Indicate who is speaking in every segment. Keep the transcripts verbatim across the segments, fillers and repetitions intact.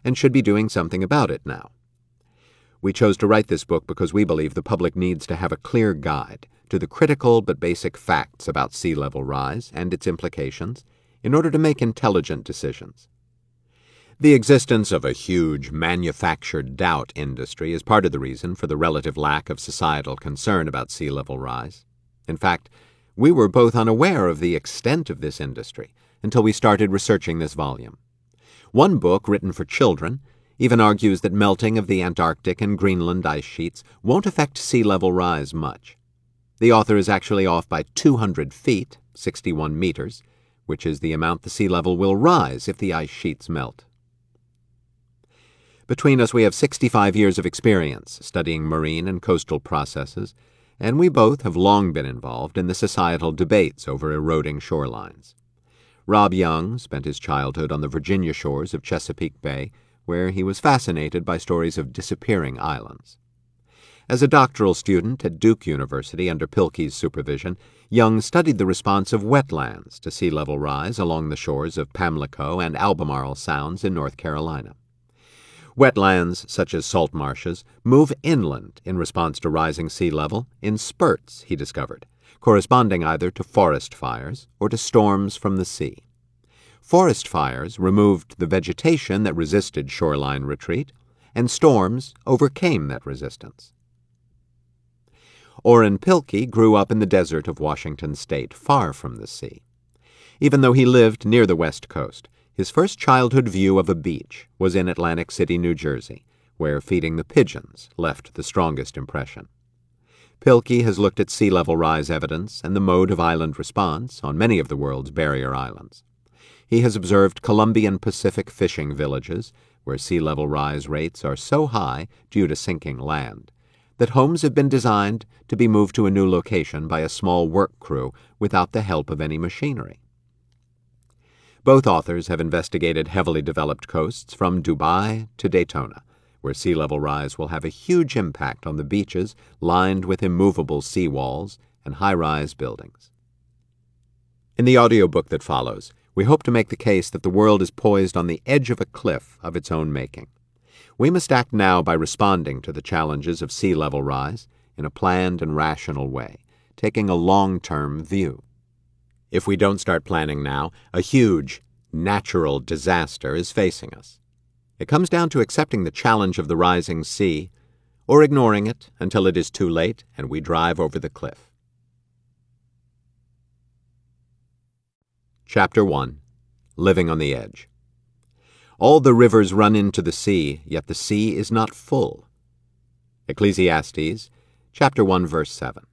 Speaker 1: and should be doing something about it now. We chose to write this book because we believe the public needs to have a clear guide to the critical but basic facts about sea level rise and its implications in order to make intelligent decisions. The existence of a huge manufactured doubt industry is part of the reason for the relative lack of societal concern about sea level rise. In fact, we were both unaware of the extent of this industry until we started researching this volume. One book written for children even argues that melting of the Antarctic and Greenland ice sheets won't affect sea level rise much. The author is actually off by two hundred feet, sixty-one meters, which is the amount the sea level will rise if the ice sheets melt. Between us we have sixty-five years of experience studying marine and coastal processes, and we both have long been involved in the societal debates over eroding shorelines. Rob Young spent his childhood on the Virginia shores of Chesapeake Bay, where he was fascinated by stories of disappearing islands. As a doctoral student at Duke University under Pilkey's supervision, Young studied the response of wetlands to sea level rise along the shores of Pamlico and Albemarle Sounds in North Carolina. Wetlands, such as salt marshes, move inland in response to rising sea level in spurts, he discovered, corresponding either to forest fires or to storms from the sea. Forest fires removed the vegetation that resisted shoreline retreat, and storms overcame that resistance. Orrin Pilkey grew up in the desert of Washington State, far from the sea. Even though he lived near the West Coast, his first childhood view of a beach was in Atlantic City, New Jersey, where feeding the pigeons left the strongest impression. Pilkey has looked at sea level rise evidence and the mode of island response on many of the world's barrier islands. He has observed Colombian Pacific fishing villages, where sea level rise rates are so high due to sinking land, that homes have been designed to be moved to a new location by a small work crew without the help of any machinery. Both authors have investigated heavily developed coasts from Dubai to Daytona, where sea level rise will have a huge impact on the beaches lined with immovable seawalls and high-rise buildings. In the audiobook that follows, we hope to make the case that the world is poised on the edge of a cliff of its own making. We must act now by responding to the challenges of sea level rise in a planned and rational way, taking a long-term view. If we don't start planning now, a huge, natural disaster is facing us. It comes down to accepting the challenge of the rising sea, or ignoring it until it is too late and we drive over the cliff. Chapter one. Living on the Edge. All the rivers run into the sea, yet the sea is not full. Ecclesiastes, chapter one, verse seven.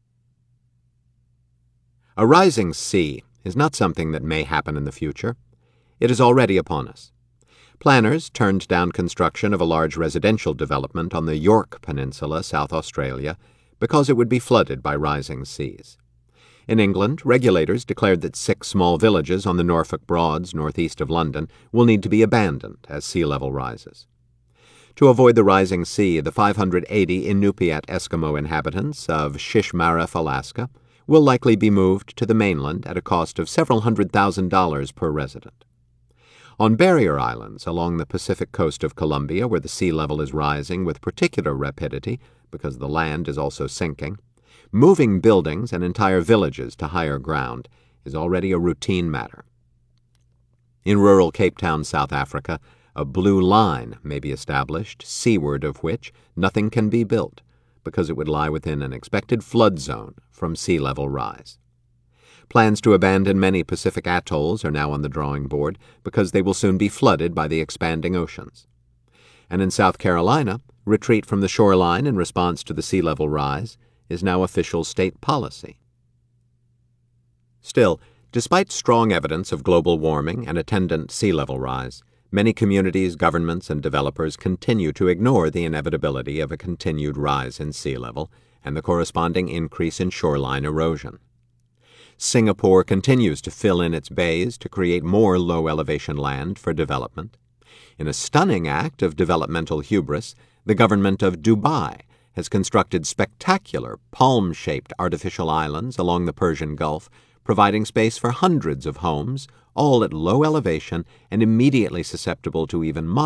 Speaker 1: A rising sea is not something that may happen in the future. It is already upon us. Planners turned down construction of a large residential development on the York Peninsula, South Australia, because it would be flooded by rising seas. In England, regulators declared that six small villages on the Norfolk Broads, northeast of London, will need to be abandoned as sea level rises. To avoid the rising sea, the five hundred eighty Inupiat Eskimo inhabitants of Shishmaref, Alaska, will likely be moved to the mainland at a cost of several hundred thousand dollars per resident. On barrier islands along the Pacific coast of Colombia, where the sea level is rising with particular rapidity because the land is also sinking, moving buildings and entire villages to higher ground is already a routine matter. In rural Cape Town, South Africa, a blue line may be established, seaward of which nothing can be built, because it would lie within an expected flood zone from sea level rise. Plans to abandon many Pacific atolls are now on the drawing board because they will soon be flooded by the expanding oceans. And in South Carolina, retreat from the shoreline in response to the sea level rise is now official state policy. Still, despite strong evidence of global warming and attendant sea level rise, many communities, governments, and developers continue to ignore the inevitability of a continued rise in sea level and the corresponding increase in shoreline erosion. Singapore continues to fill in its bays to create more low-elevation land for development. In a stunning act of developmental hubris, the government of Dubai has constructed spectacular palm-shaped artificial islands along the Persian Gulf, providing space for hundreds of homes, all at low elevation and immediately susceptible to even moderate